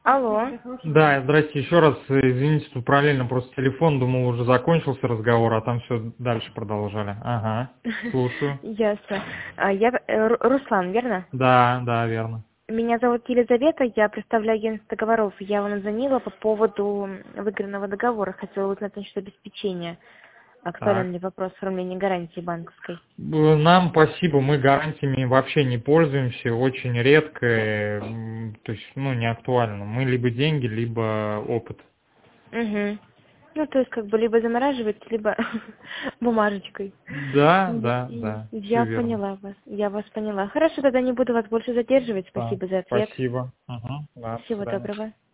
Алло. Да, здрасте еще раз. Извините, тут параллельно просто телефон, думал, уже закончился разговор, а там все дальше продолжали. Ага, слушаю. Ясно. Руслан, верно? Да, верно. Меня зовут Елизавета, я представляю агентство договоров. Я вам звонила по поводу выигранного договора. Хотела узнать насчет обеспечения. Так. Актуален ли вопрос оформления гарантии банковской? Нам спасибо, мы гарантиями вообще не пользуемся, очень редко, то есть, не актуально. Мы либо деньги, либо опыт. Угу. Ну, то есть, как бы, либо замораживать, либо бумажечкой. Да, все Я верно. поняла вас. Я вас поняла. Хорошо, тогда не буду вас больше задерживать. Да, Спасибо за ответ. спасибо. Ага, да, до Всего свидания. доброго.